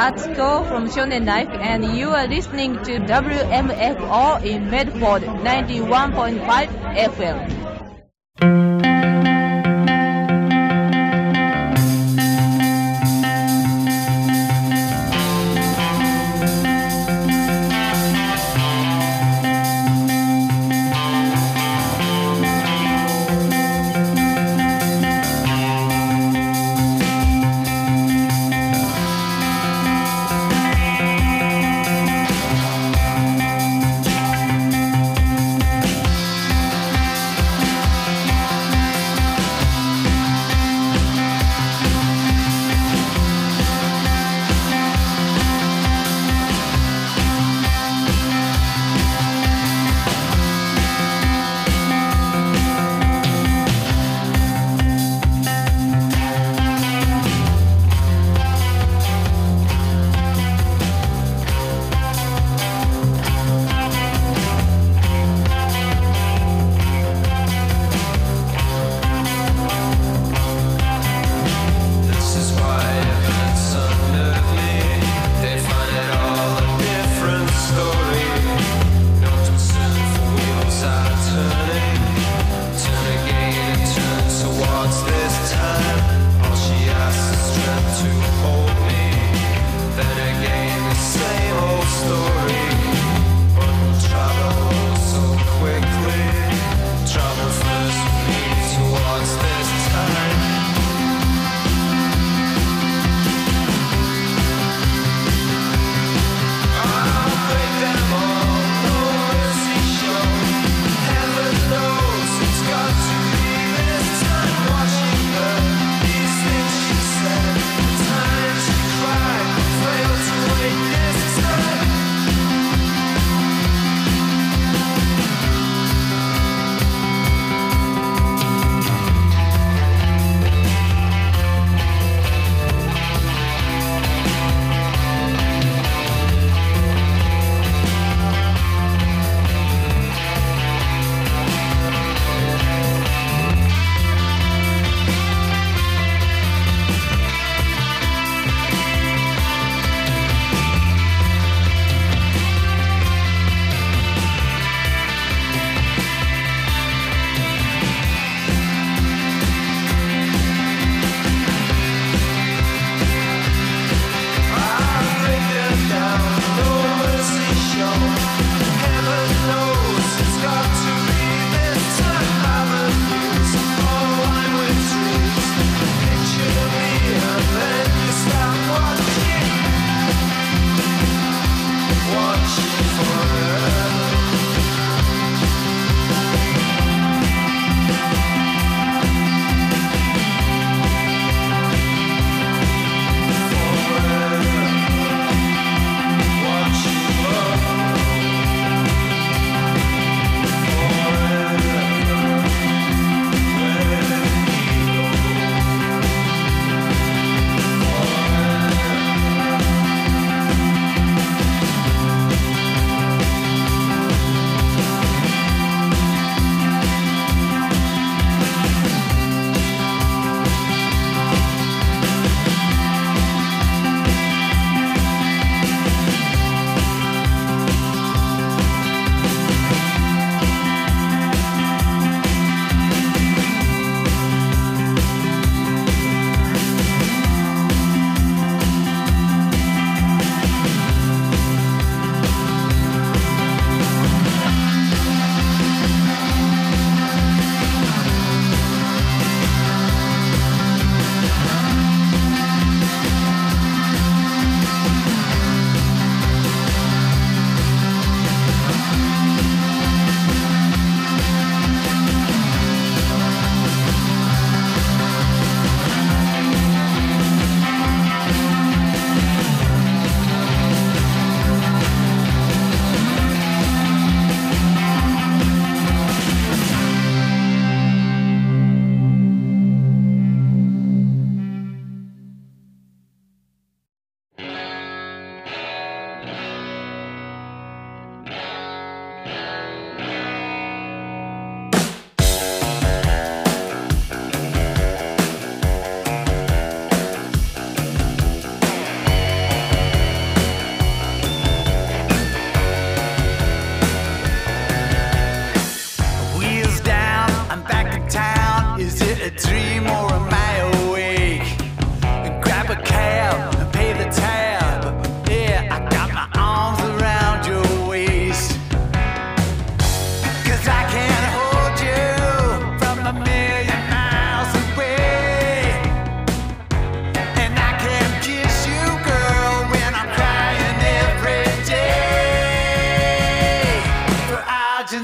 Atsuko from Shonen Life, and you are listening to WMFR in Medford 91.5 FM.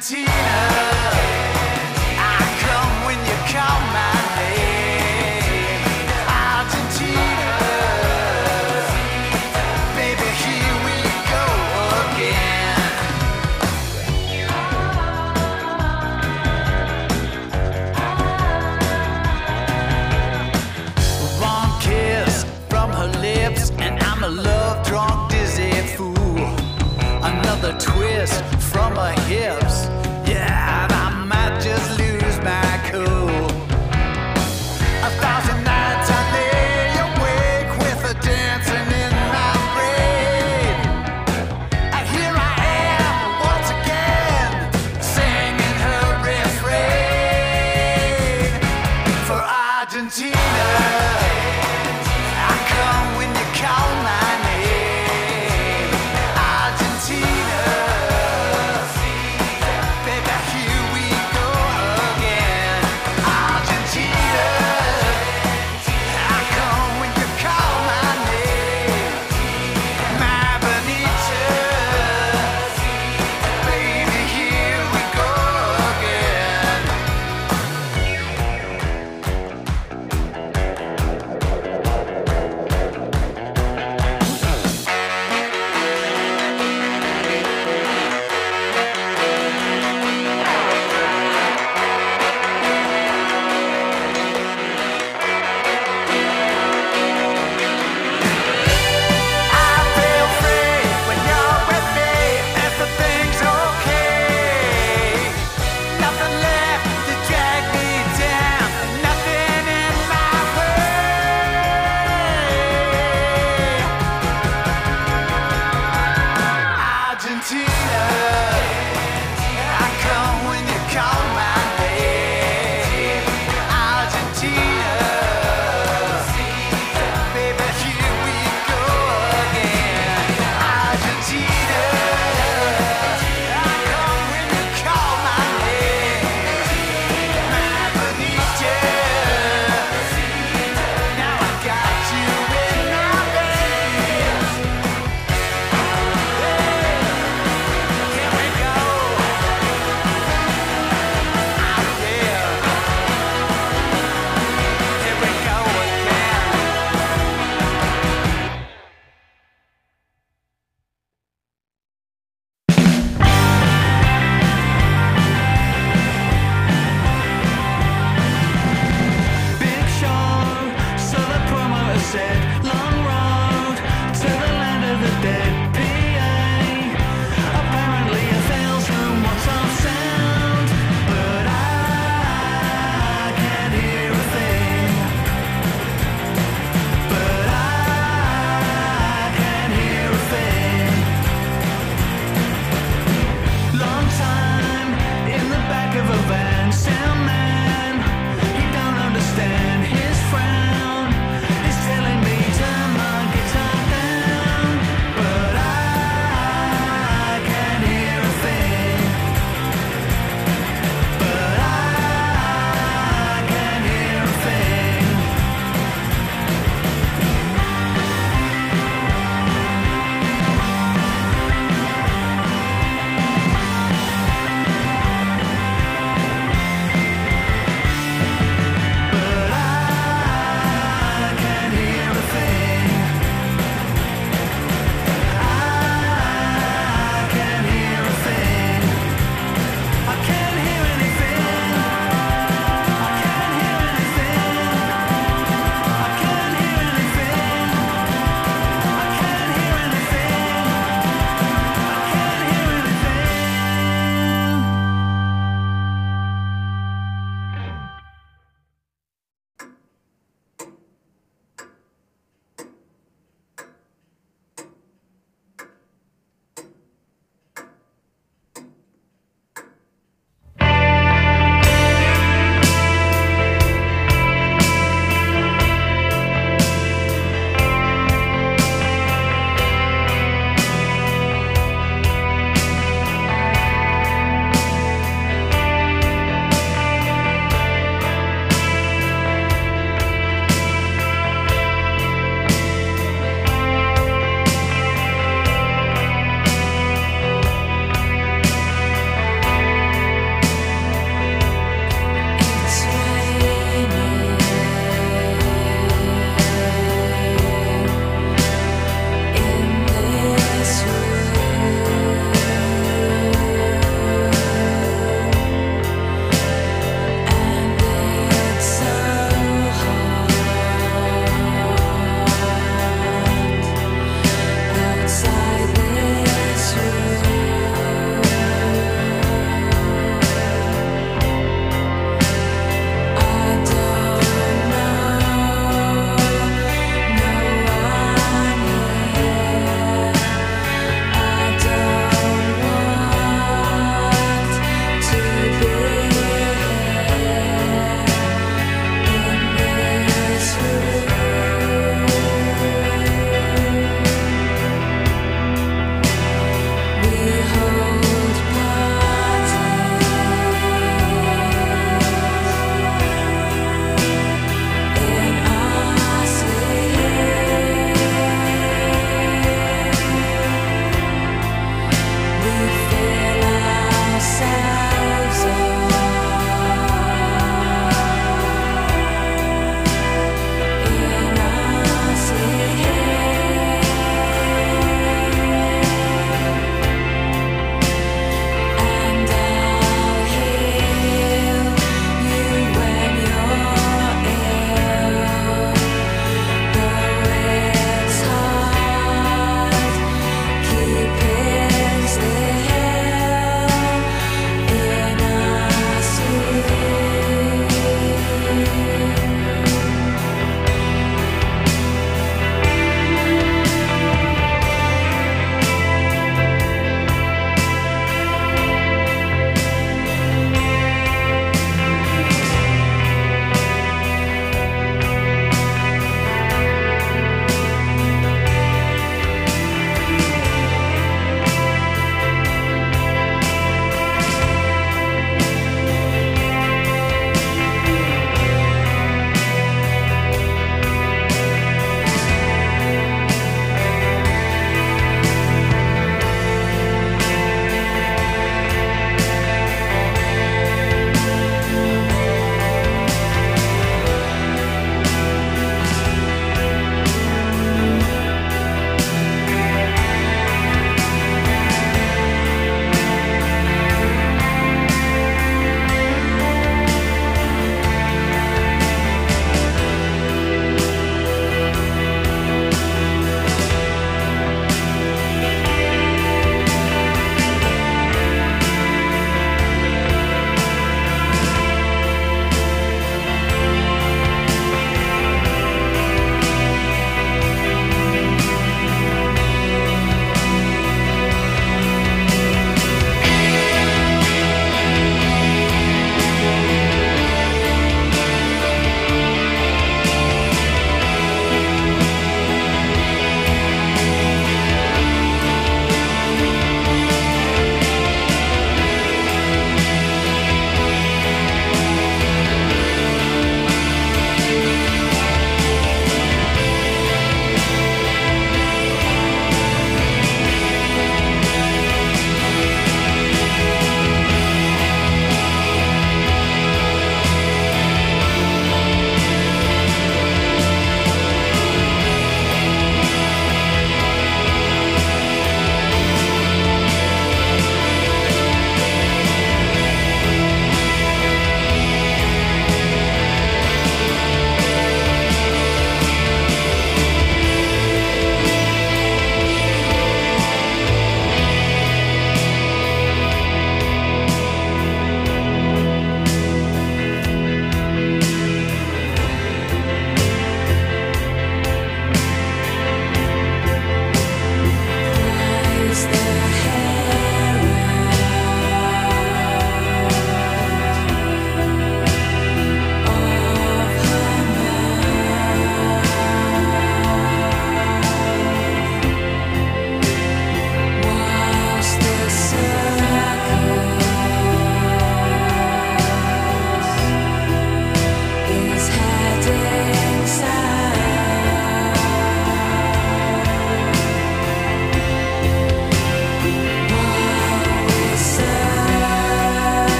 Argentina, I come when you call my name. Argentina, baby, here we go again. One kiss from her lips, and I'm a love-drunk, dizzy fool. Another twist from her hips, yeah, and I might just lose my cool. 1,000 nights I lay awake with her dancing in my brain, and here I am once again singing her refrain. For Argentina, I come when you call my name. Argentina, baby, here we go again. Argentina, I come when you call my name. My Benita, baby, here we go again. I feel free when you're with me. Everything's okay. Nothing left to drag me down. Nothing in my way. Argentina, I come when you call my name. Argentina, baby, here we go again. Argentina, I come when you call my name. My Benita, now I got you in my veins.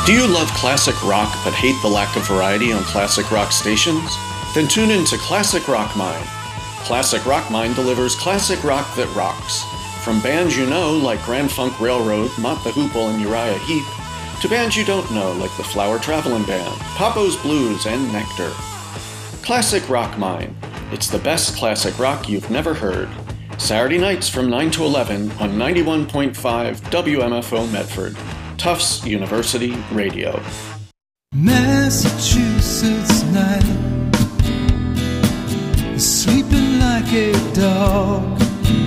Do you love classic rock but hate the lack of variety on classic rock stations? Then tune in to Classic Rock Mind. Classic Rock Mind delivers classic rock that rocks. From bands you know like Grand Funk Railroad, Mott the Hoople, and Uriah Heep, to bands you don't know like the Flower Traveling Band, Papo's Blues, and Nectar. Classic Rock Mind. It's the best classic rock you've never heard. Saturday nights from 9 to 11 on 91.5 WMFO Medford. Tufts University Radio. Massachusetts night, sleeping like a dog.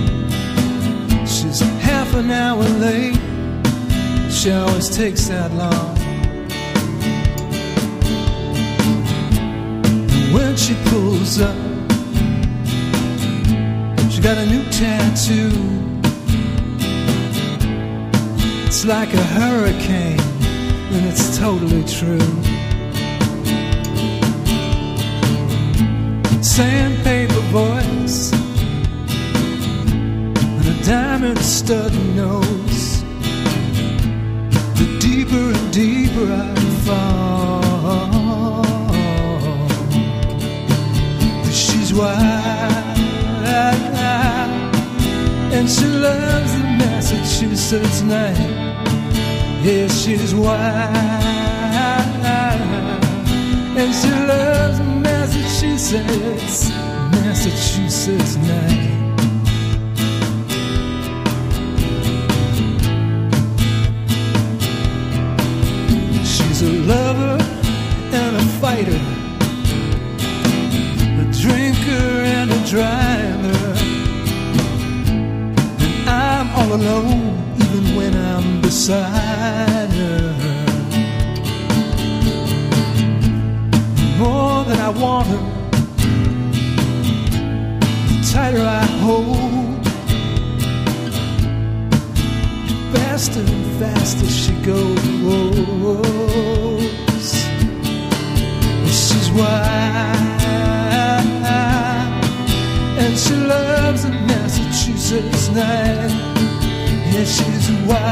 She's half an hour late. She always takes that long. When she pulls up, she got a new tattoo. It's like a hurricane, and it's totally true. Sandpaper voice and a diamond stud nose. The deeper and deeper I fall, she's wild, and she loves the Massachusetts night. Yeah, she's wild, and she loves Massachusetts, Massachusetts night. She's a lover and a fighter, a drinker and a driver, and I'm all alone even when I'm beside her. More than I want her, the tighter I hold, faster and faster she goes. She's wild, and she loves the Massachusetts night. Yeah, she's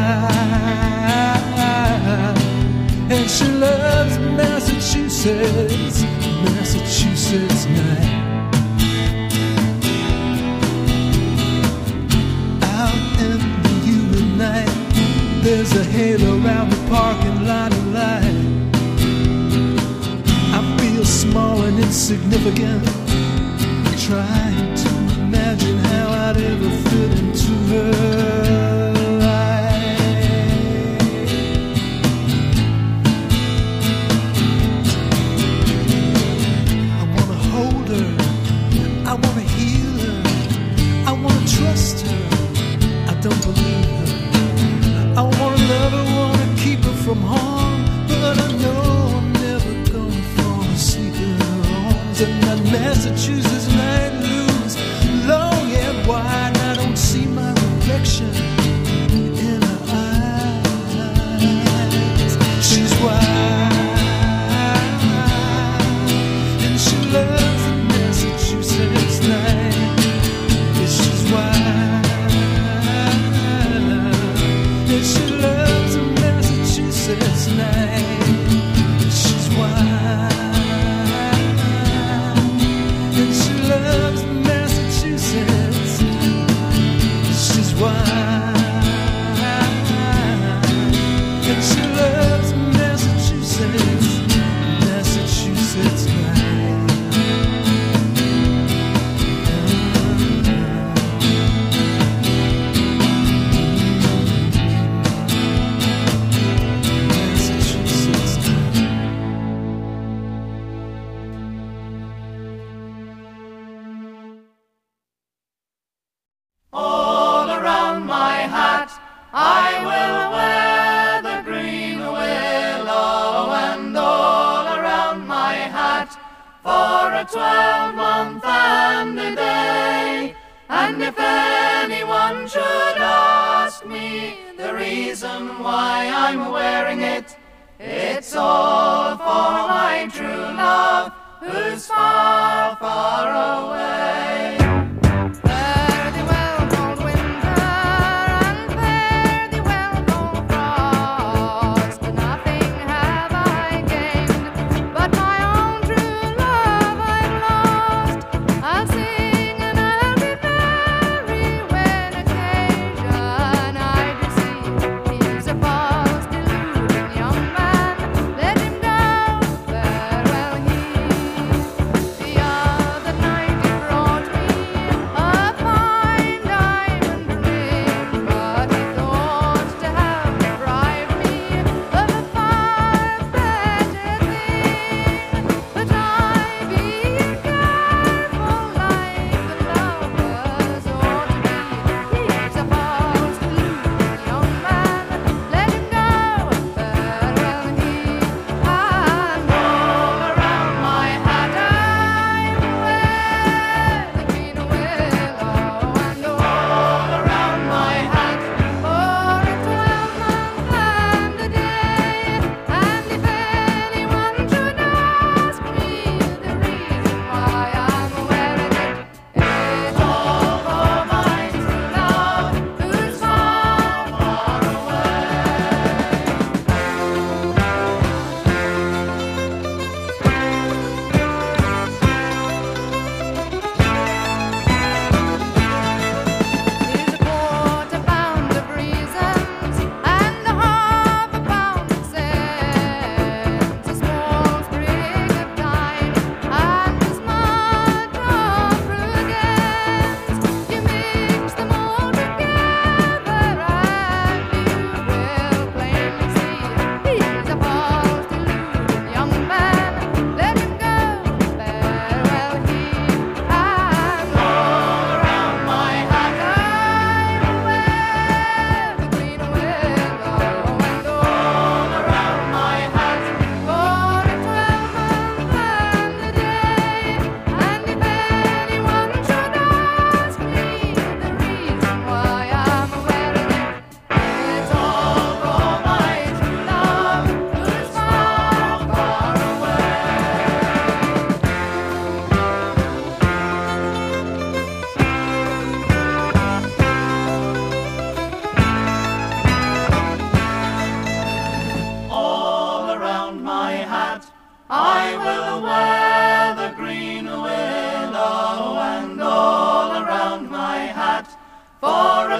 wild, and she loves Massachusetts, Massachusetts night. Out in the humid night, there's a halo around the parking lot of light. I feel small and insignificant, trying to imagine how I'd ever fit into her. Trust her, I don't believe her. I wanna love her, wanna keep her from harm, but I know I'm never gonna fall asleep in her arms. And that Massachusetts night looms long and wide, I don't see my reflection in her eyes. She's wild, and she loves the Massachusetts night. She's wild, and she loves the Massachusetts night. She's wild, and she loves Massachusetts. She's wild, and she loves Massachusetts, Massachusetts night. For a 12-month and a day. And if anyone should ask me the reason why I'm wearing it, it's all for my true love who's far, far away. Fare thee well, cold winter, and fare thee well, cold frost. Nothing has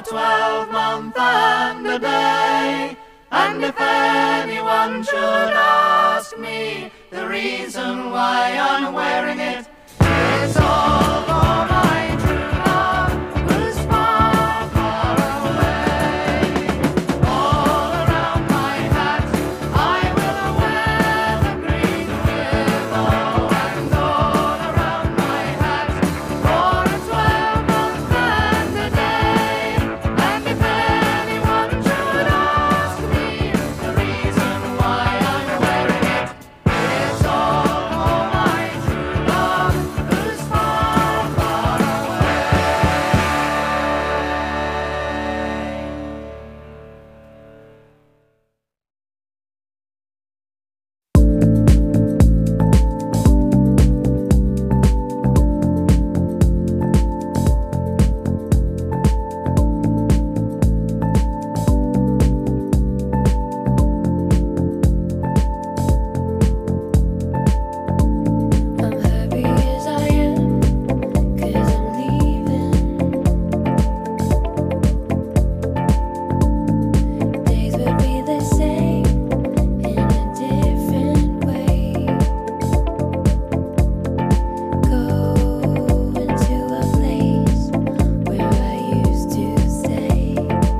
12-month and a day. And if anyone should ask me the reason why I'm wearing it, it's all for my true love, who's far, far away. All around my hat I will wear the green willow, and all around my hat for a 12-month and a day. And if anyone should ask me the reason why I'm wearing it, it's all for my true love, who's far, far away. I'm happy as I am, 'cause I'm leaving. Days would be the same in a different way. Go into a place where I used to stay.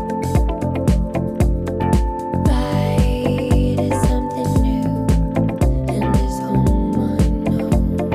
Right is something new, and this home I know.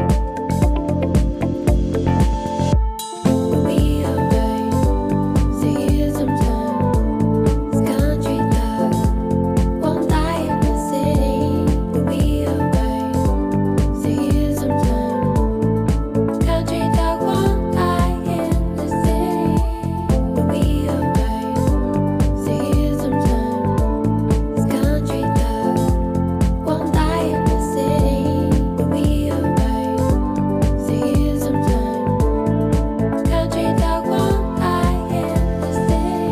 We'll be alright. Stay here sometime. This country love won't die in the city. We'll be alright. Stay here sometime. Country dog won't die in the city. We'll be alright. Stay here sometime. This country dog won't die in the city. We'll be alright. Stay here sometime. Country dog won't die in the city.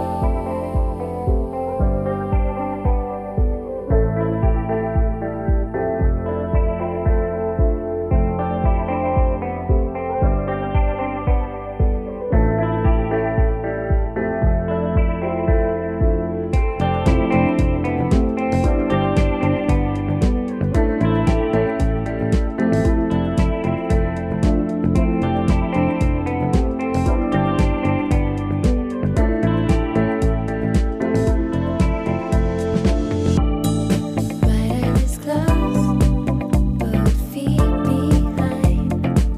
My eyes closed, both feet behind.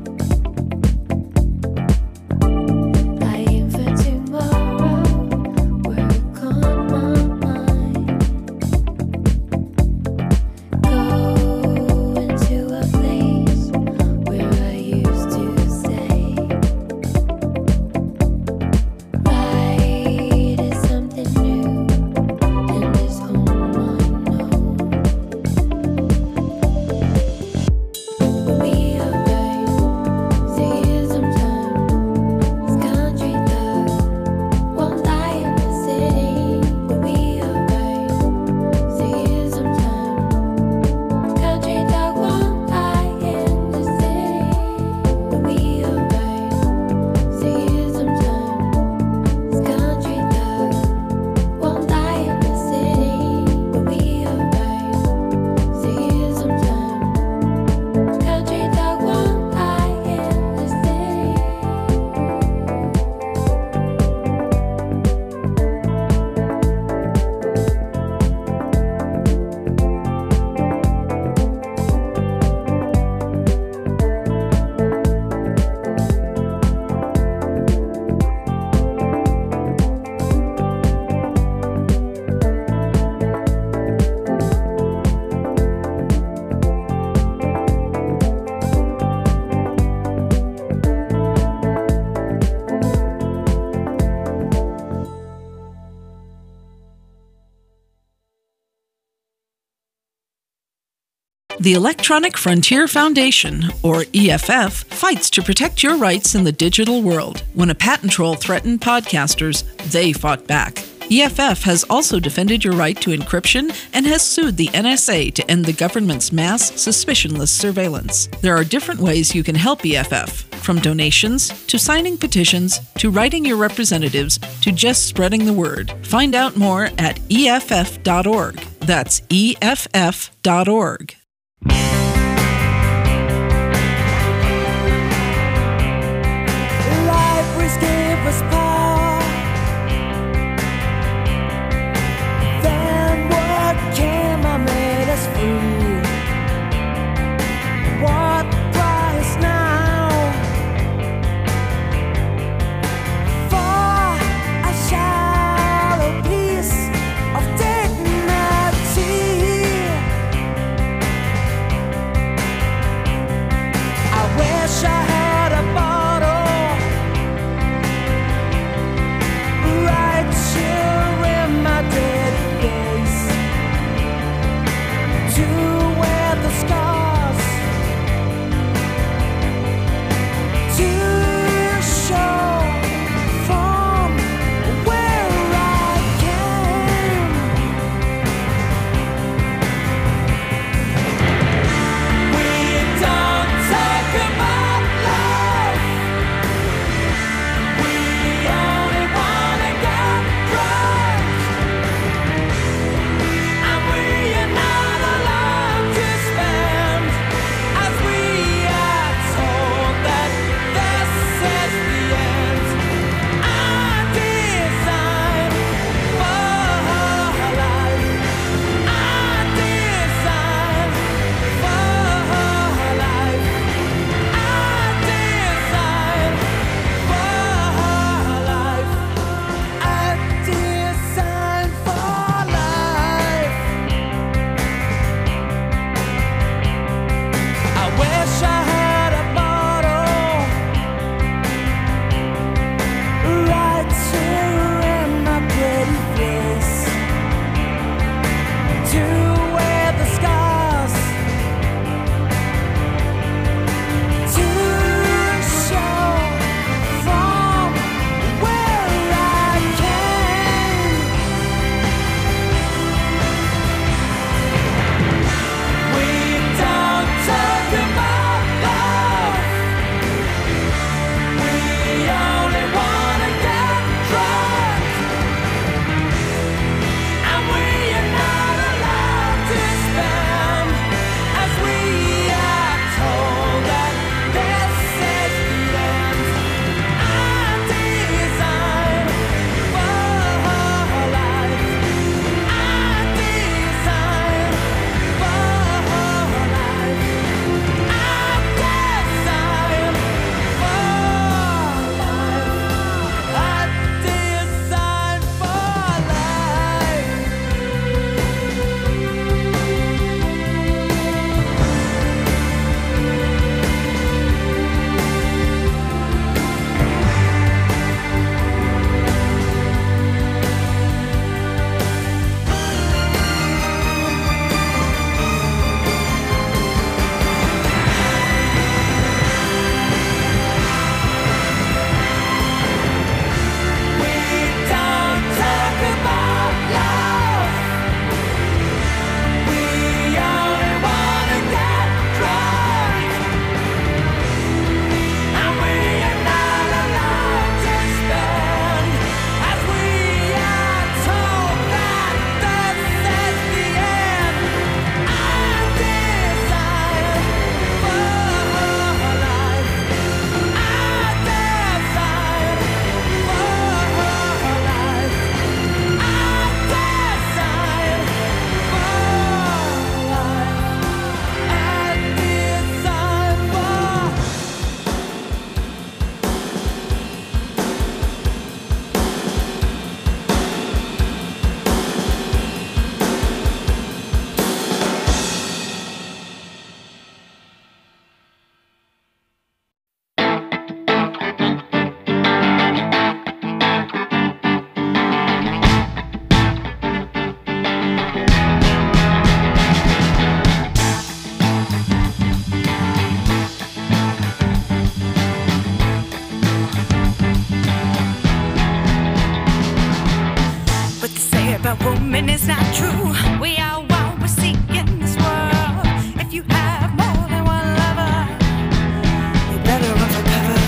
I aim for tomorrow, work on my mind. Go into a place where I used to stay. Right is something new, and this home I know. We'll be alright. Stay here sometime. This country love won't die in the city. We'll be alright. Stay here sometime. Country dog won't die in the city. We'll be alright. Stay here sometime. This country dog won't die in the city. We'll be alright. Stay here sometime. Country dog won't die in the city. The Electronic Frontier Foundation, or EFF, fights to protect your rights in the digital world. When a patent troll threatened podcasters, they fought back. EFF has also defended your right to encryption and has sued the NSA to end the government's mass, suspicionless surveillance. There are different ways you can help EFF, from donations, to signing petitions, to writing your representatives, to just spreading the word. Find out more at EFF.org. That's EFF.org. Libraries give us power. Then what came and made us free? What price now for a shallow piece of dignity? say about women is not true. We are what we seek in this world. If you have more than one lover, you better run for cover.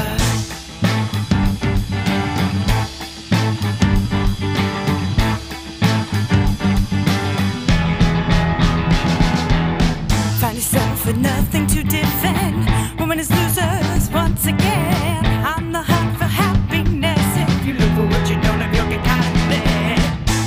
Find yourself with nothing to defend. Woman is losers once again. On the hunt for happiness. If you look for what you don't have, you'll get caught in bed.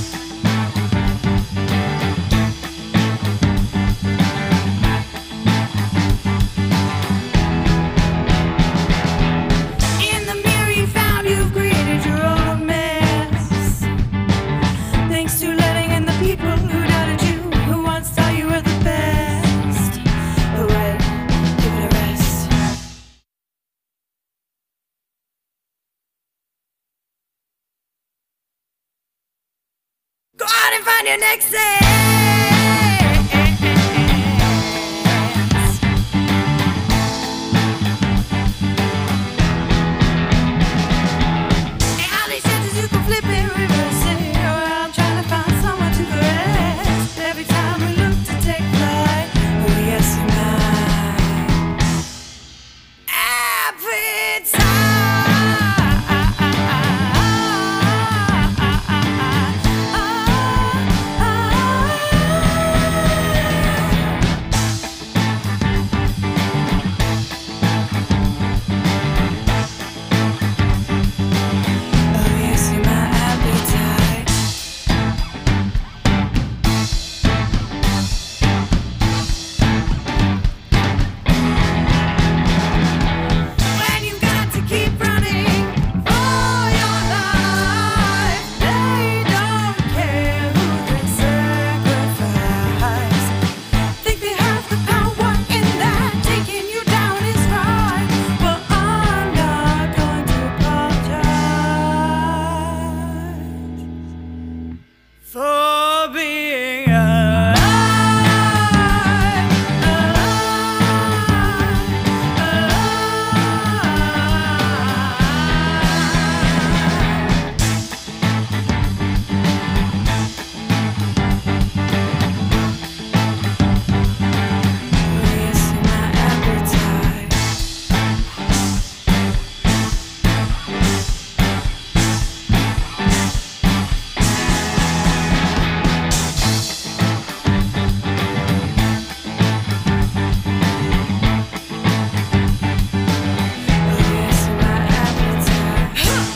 In the mirror you found you've created your own mess. Thanks to letting in the people who doubted you, who once thought you were the best. Oh wait, give it a rest. Go out and find your next sense. And all these chances you can flip and reverse it. Around trying to find someone to caress. Every time we look to take flight, oh yes you might. Oh yes, you're my appetite. When you got to keep running for your life, they don't care who they sacrifice. Think they have the power in that taking you down is right. Well, I'm not going to apologize for being alive. Oh yes, you're my appetite. Oh yes, you're my appetite.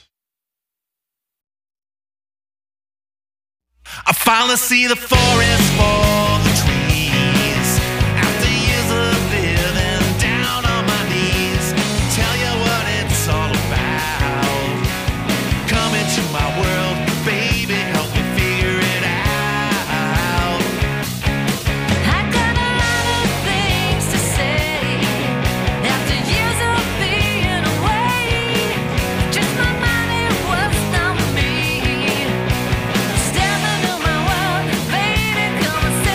I finally see the forest for the trees. After years of living down on my knees, tell you what it's all about. Come into my world, baby, help me figure it out. I got a lot of things to say. After years of being away, just my mind, it was not me. Step into my world, baby, come and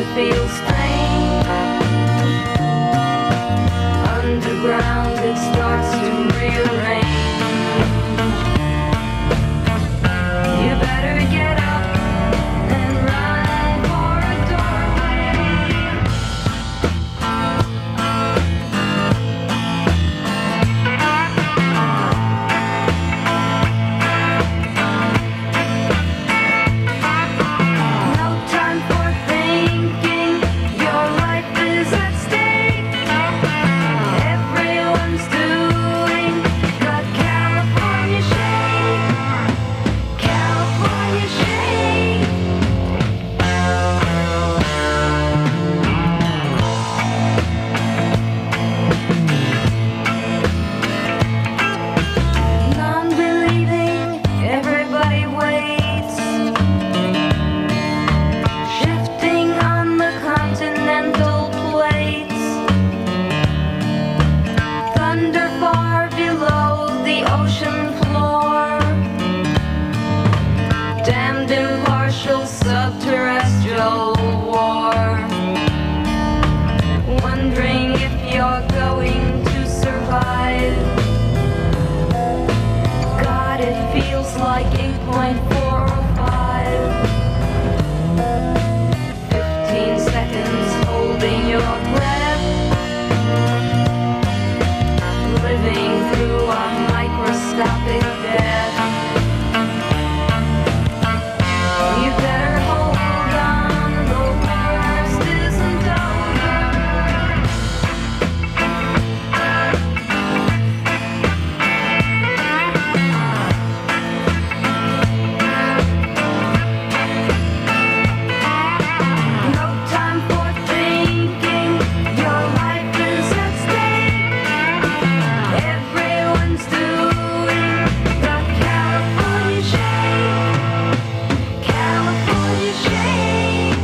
to feel strange. Underground, it starts to rearrange. You better get up and run for a No time for thinking, your life is at stake. Everyone's doing the California shake. California shake. Non-believing, everybody waits. Shifting on the continental plates. Thunder far below the ocean floor. Damned impartial subterrestrial war. Wondering if you're going to survive. God, it feels like 8.405. 15 seconds holding your breath. Living through a microscopic death. You better hold on, the worst isn't over. No time for thinking, your life is at stake. Everyone's doing the California shake. California shake.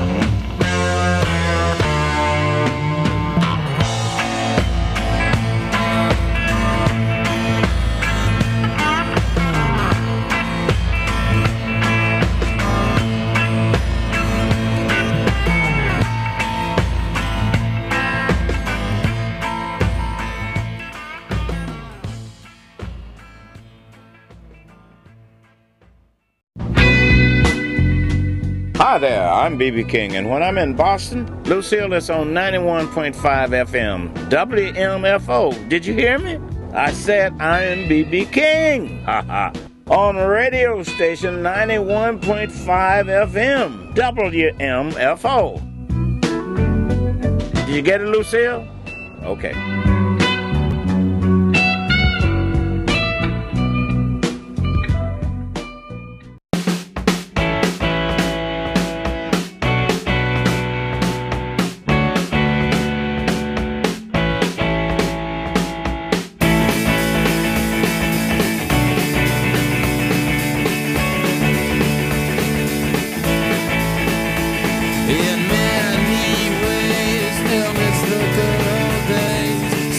Hi there, I'm B.B. King, and when I'm in Boston, Lucille is on 91.5 FM, WMFO. Did you hear me? I said I'm B.B. King. Ha ha. On radio station 91.5 FM, WMFO. Did you get it, Lucille? Okay. In many ways, they'll miss the good old days.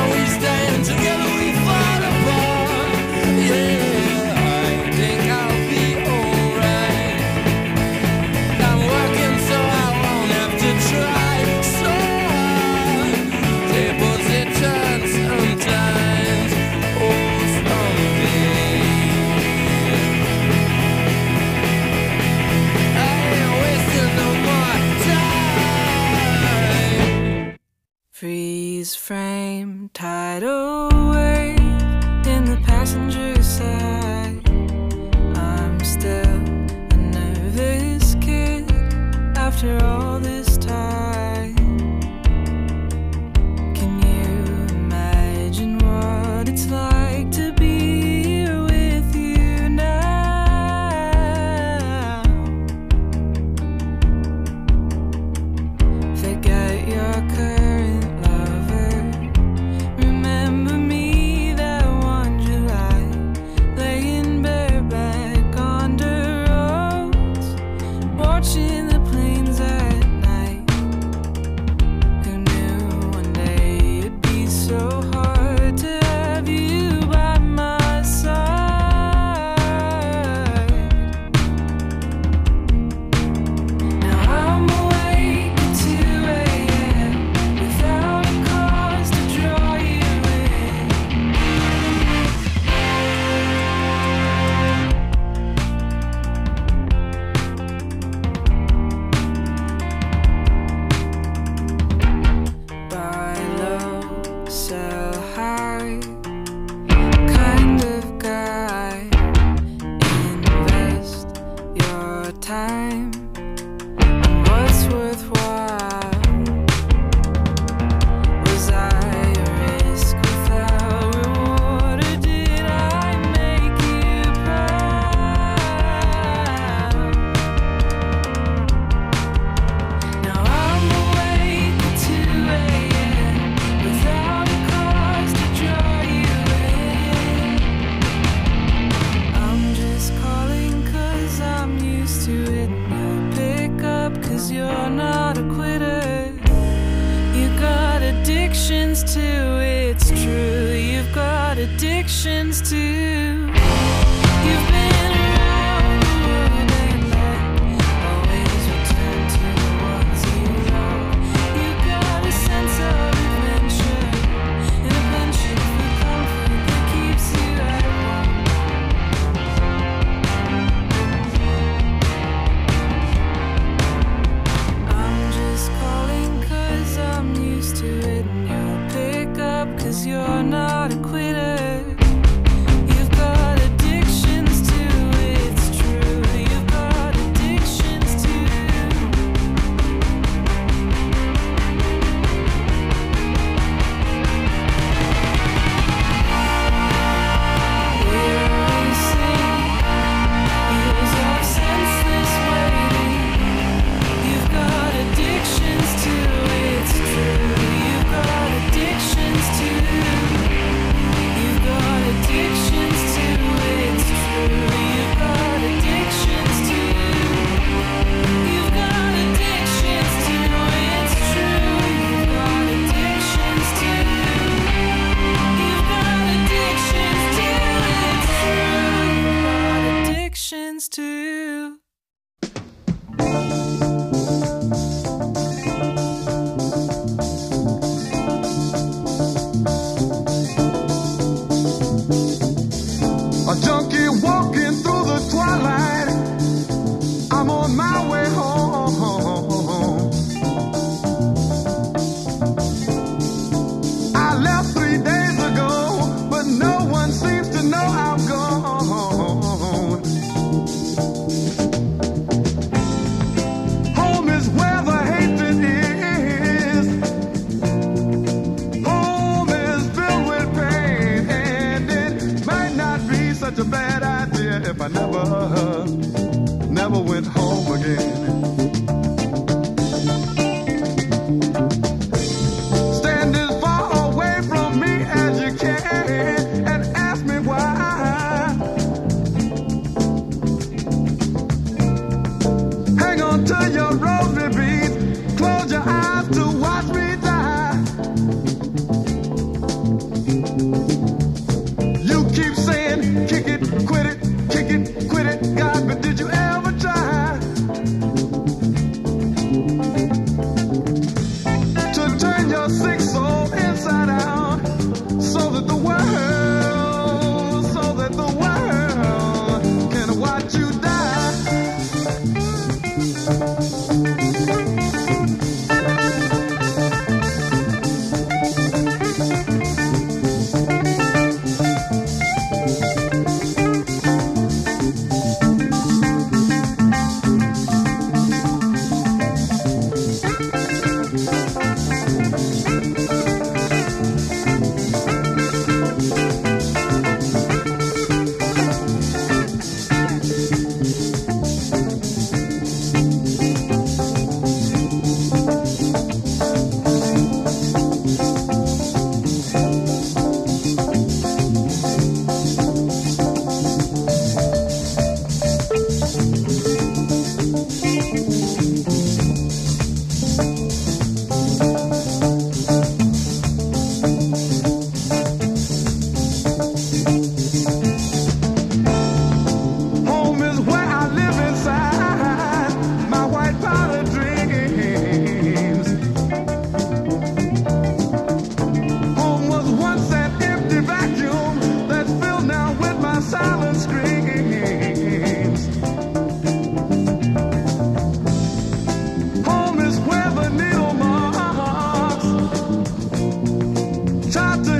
we stand together, we fall apart. Yeah, I think I'll be alright. I'm working so I won't have to try so hard. Tables they turn sometimes. Oh, someday I ain't wasting no more time. Freeze frame, tidal wave in the passenger side. I'm still a nervous kid after all this time. Can you imagine what it's like to be here with you now? Forget your current lover. Remember me that one July, laying bareback on the roads, watching the planes at night. Who knew one day it'd be so hard to have you by my side? Now I'm awake at 2 a.m. without a cause to draw you in. Buy low, sell high, kind of guy. Invest your time in what's worthwhile. Was I a risk without reward, or did I make you proud? Now I'm awake at 2 a.m. without a cause to draw you in. I'm just calling 'cause I'm used to it. No pickup 'cause you're not a quitter. You got addictions too, it's true. You've got addictions too. You've been around the world and back, always return to the ones you love. You got a sense of adventure and a penchant for comfort that keeps you at home. I'm just calling 'cause I'm used to it, and you'll pick up 'cause you're not a quitter. You've got addictions too, it's true. You've got addictions too. We're racing years of senseless waiting. You've got addictions too, it's true. You've got addictions too. You've got addictions too, it's true. You've got addictions too. You've got addictions too, it's true. You've got addictions too. You've got addictions too, it's true. You've got addictions too. A junkie walking through the twilight. I'm on my way home. I left 3 days ago, but no one seems to know I'm gone. Home is where the hatred is. Home is filled with pain, and it might not be such a bad idea if I never went home again. Stand as far away from me as you can and ask me why. Hang on to your rosary beads, close your eyes to watch me die. Home is where I live inside my white powder dreams. Home was once an empty vacuum that's filled now with my silent screams. Home is where the needle marks tried to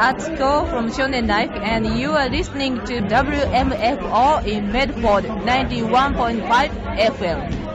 Atsuko from Shonen Life, and you are listening to WMFO in Medford 91.5 FM.